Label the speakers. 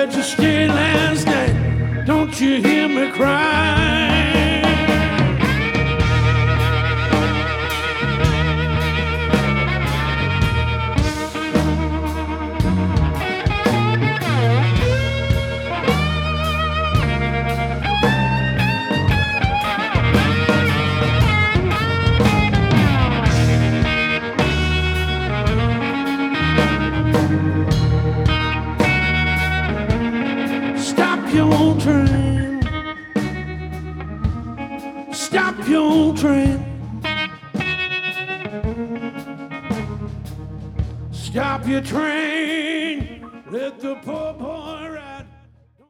Speaker 1: let you stay last night. Don't you hear me cry? Your train, stop your train, stop your train, let the poor boy